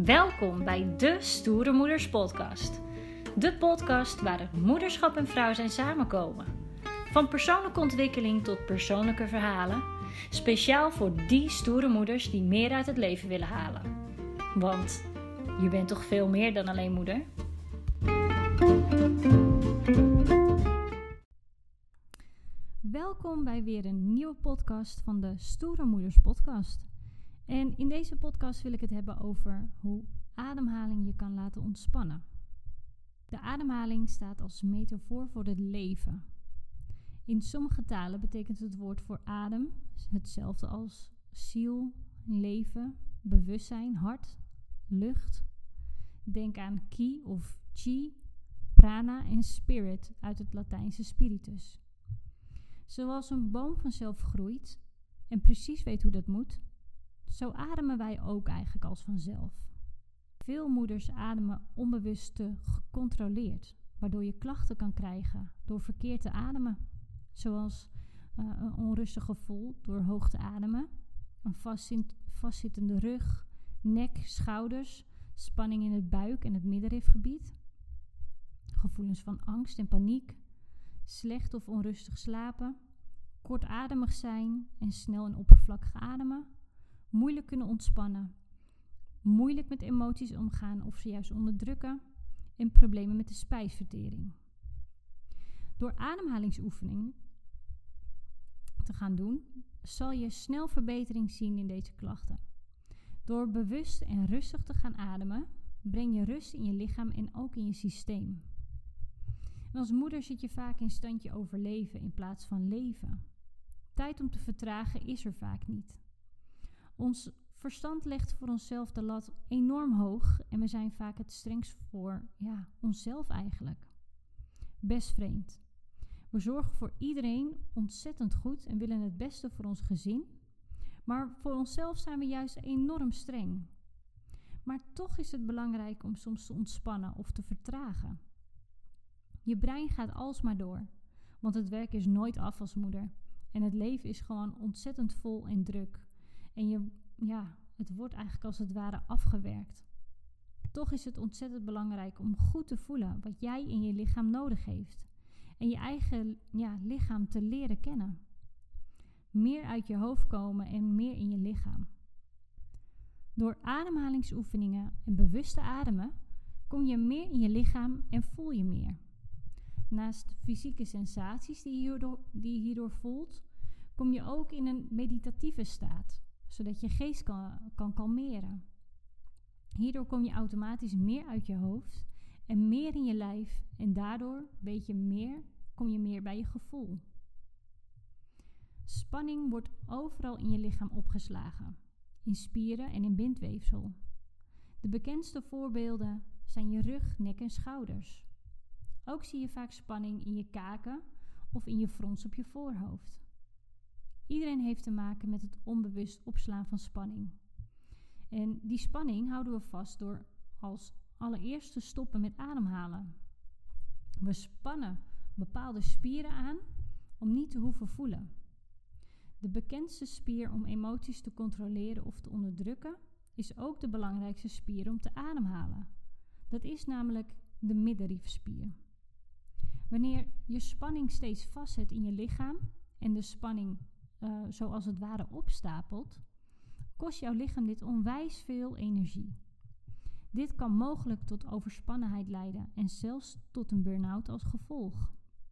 Welkom bij de Stoere Moeders podcast. De podcast waar het moederschap en vrouw zijn samenkomen. Van persoonlijke ontwikkeling tot persoonlijke verhalen. Speciaal voor die stoere moeders die meer uit het leven willen halen. Want je bent toch veel meer dan alleen moeder? Welkom bij weer een nieuwe podcast van de Stoere Moeders podcast. En in deze podcast wil ik het hebben over hoe ademhaling je kan laten ontspannen. De ademhaling staat als metafoor voor het leven. In sommige talen betekent het woord voor adem hetzelfde als ziel, leven, bewustzijn, hart, lucht. Denk aan ki of chi, prana en spirit uit het Latijnse spiritus. Zoals een boom vanzelf groeit en precies weet hoe dat moet, zo ademen wij ook eigenlijk als vanzelf. Veel moeders ademen onbewust te gecontroleerd, waardoor je klachten kan krijgen door verkeerd te ademen. Zoals een onrustig gevoel door hoog te ademen, een vastzittende rug, nek, schouders, spanning in het buik en het middenrifgebied, gevoelens van angst en paniek, slecht of onrustig slapen, kortademig zijn en snel en oppervlakkig ademen, moeilijk kunnen ontspannen, moeilijk met emoties omgaan of ze juist onderdrukken en problemen met de spijsvertering. Door ademhalingsoefening te gaan doen, zal je snel verbetering zien in deze klachten. Door bewust en rustig te gaan ademen, breng je rust in je lichaam en ook in je systeem. En als moeder zit je vaak in standje overleven in plaats van leven. Tijd om te vertragen is er vaak niet. Ons verstand legt voor onszelf de lat enorm hoog en we zijn vaak het strengst voor onszelf eigenlijk. Best vreemd. We zorgen voor iedereen ontzettend goed en willen het beste voor ons gezin, maar voor onszelf zijn we juist enorm streng. Maar toch is het belangrijk om soms te ontspannen of te vertragen. Je brein gaat alsmaar door, want het werk is nooit af als moeder en het leven is gewoon ontzettend vol en druk. En het wordt eigenlijk als het ware afgewerkt. Toch is het ontzettend belangrijk om goed te voelen wat jij in je lichaam nodig heeft. En je eigen lichaam te leren kennen. Meer uit je hoofd komen en meer in je lichaam. Door ademhalingsoefeningen en bewuste ademen kom je meer in je lichaam en voel je meer. Naast fysieke sensaties die je hierdoor voelt, kom je ook in een meditatieve staat, zodat je geest kan kalmeren. Hierdoor kom je automatisch meer uit je hoofd en meer in je lijf en daardoor kom je meer bij je gevoel. Spanning wordt overal in je lichaam opgeslagen, in spieren en in bindweefsel. De bekendste voorbeelden zijn je rug, nek en schouders. Ook zie je vaak spanning in je kaken of in je frons op je voorhoofd. Iedereen heeft te maken met het onbewust opslaan van spanning. En die spanning houden we vast door als allereerst te stoppen met ademhalen. We spannen bepaalde spieren aan om niet te hoeven voelen. De bekendste spier om emoties te controleren of te onderdrukken is ook de belangrijkste spier om te ademhalen. Dat is namelijk de middenrifspier. Wanneer je spanning steeds vastzet in je lichaam en de spanning zoals het ware opstapelt, kost jouw lichaam dit onwijs veel energie. Dit kan mogelijk tot overspannenheid leiden en zelfs tot een burn-out als gevolg.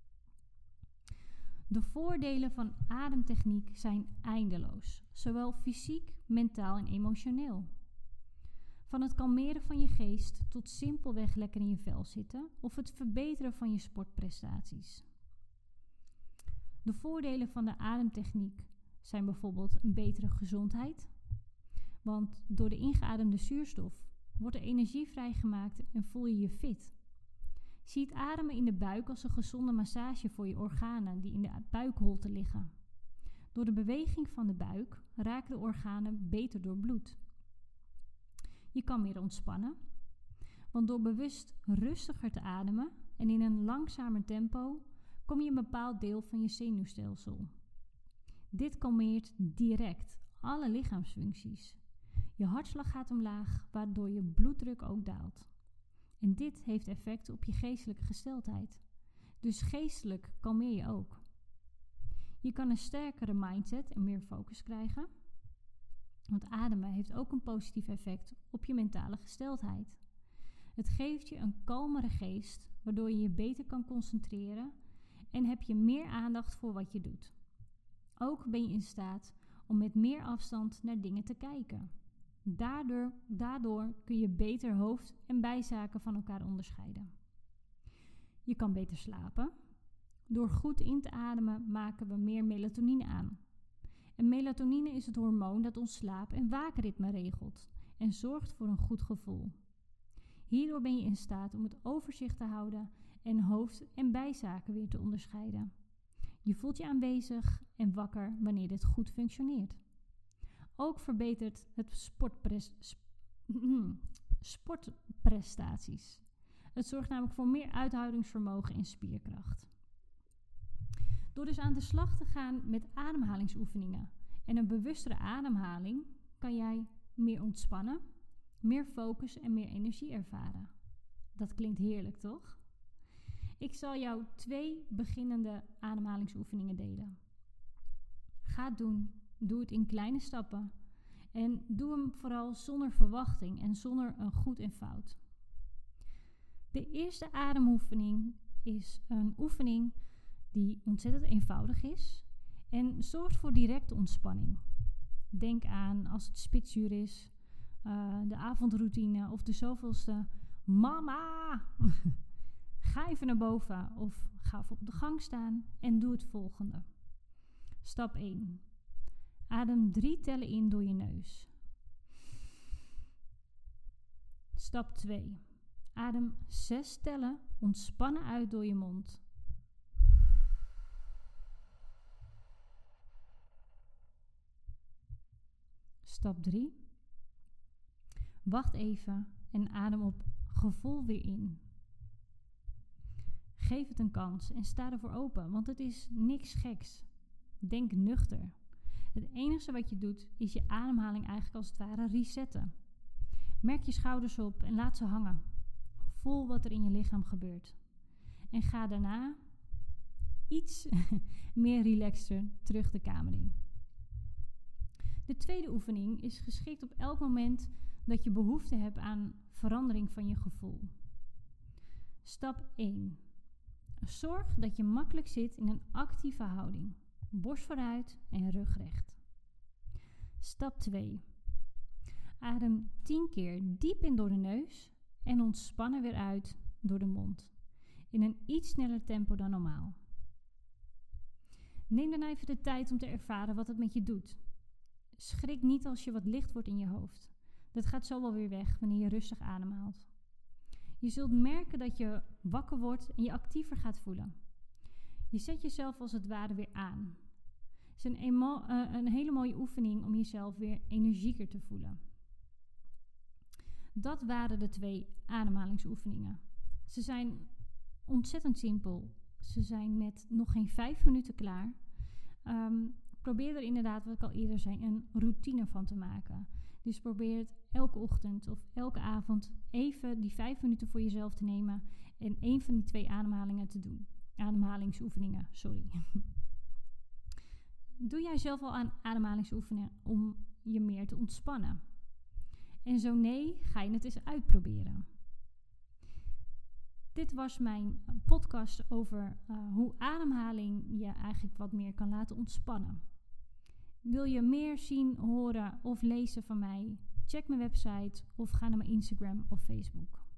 De voordelen van ademtechniek zijn eindeloos, zowel fysiek, mentaal en emotioneel. Van het kalmeren van je geest tot simpelweg lekker in je vel zitten of het verbeteren van je sportprestaties. De voordelen van de ademtechniek zijn bijvoorbeeld een betere gezondheid, want door de ingeademde zuurstof wordt er energie vrijgemaakt en voel je je fit. Zie het ademen in de buik als een gezonde massage voor je organen die in de buikholte liggen. Door de beweging van de buik raken de organen beter doorbloed. Je kan meer ontspannen, want door bewust rustiger te ademen en in een langzamer tempo kom je een bepaald deel van je zenuwstelsel. Dit kalmeert direct alle lichaamsfuncties. Je hartslag gaat omlaag, waardoor je bloeddruk ook daalt. En dit heeft effect op je geestelijke gesteldheid. Dus geestelijk kalmeer je ook. Je kan een sterkere mindset en meer focus krijgen. Want ademen heeft ook een positief effect op je mentale gesteldheid. Het geeft je een kalmere geest, waardoor je je beter kan concentreren en heb je meer aandacht voor wat je doet. Ook ben je in staat om met meer afstand naar dingen te kijken. Daardoor kun je beter hoofd- en bijzaken van elkaar onderscheiden. Je kan beter slapen. Door goed in te ademen maken we meer melatonine aan. En melatonine is het hormoon dat ons slaap- en waakritme regelt en zorgt voor een goed gevoel. Hierdoor ben je in staat om het overzicht te houden en hoofd- en bijzaken weer te onderscheiden. Je voelt je aanwezig en wakker wanneer dit goed functioneert. Ook verbetert het sportprestaties. Het zorgt namelijk voor meer uithoudingsvermogen en spierkracht. Door dus aan de slag te gaan met ademhalingsoefeningen en een bewustere ademhaling kan jij meer ontspannen, meer focus en meer energie ervaren. Dat klinkt heerlijk, toch? Ik zal jou 2 beginnende ademhalingsoefeningen delen. Ga het doen. Doe het in kleine stappen. En doe hem vooral zonder verwachting en zonder een goed en fout. De eerste ademoefening is een oefening die ontzettend eenvoudig is en zorgt voor directe ontspanning. Denk aan als het spitsuur is, de avondroutine of de zoveelste mama. Ga even naar boven of ga even op de gang staan en doe het volgende. Stap 1. Adem 3 tellen in door je neus. Stap 2. Adem 6 tellen ontspannen uit door je mond. Stap 3. Wacht even en adem op gevoel weer in. Geef het een kans en sta ervoor open, want het is niks geks. Denk nuchter. Het enige wat je doet is je ademhaling eigenlijk als het ware resetten. Merk je schouders op en laat ze hangen. Voel wat er in je lichaam gebeurt. En ga daarna iets meer relaxter terug de kamer in. De tweede oefening is geschikt op elk moment dat je behoefte hebt aan verandering van je gevoel. Stap 1. Zorg dat je makkelijk zit in een actieve houding. Borst vooruit en rug recht. Stap 2. Adem 10 keer diep in door de neus en ontspannen weer uit door de mond. In een iets sneller tempo dan normaal. Neem dan even de tijd om te ervaren wat het met je doet. Schrik niet als je wat licht wordt in je hoofd. Dat gaat zo wel weer weg wanneer je rustig ademhaalt. Je zult merken dat je wakker wordt en je actiever gaat voelen. Je zet jezelf als het ware weer aan. Het is een hele mooie oefening om jezelf weer energieker te voelen. Dat waren de 2 ademhalingsoefeningen. Ze zijn ontzettend simpel. Ze zijn met nog geen 5 minuten klaar. Probeer er inderdaad, wat ik al eerder zei, een routine van te maken. Dus probeer het elke ochtend of elke avond even die 5 minuten voor jezelf te nemen en 1 van die 2 ademhalingen te doen. Ademhalingsoefeningen, sorry. Doe jij zelf al aan ademhalingsoefeningen om je meer te ontspannen? En zo nee, ga je het eens uitproberen. Dit was mijn podcast over hoe ademhaling je eigenlijk wat meer kan laten ontspannen. Wil je meer zien, horen of lezen van mij? Check mijn website of ga naar mijn Instagram of Facebook.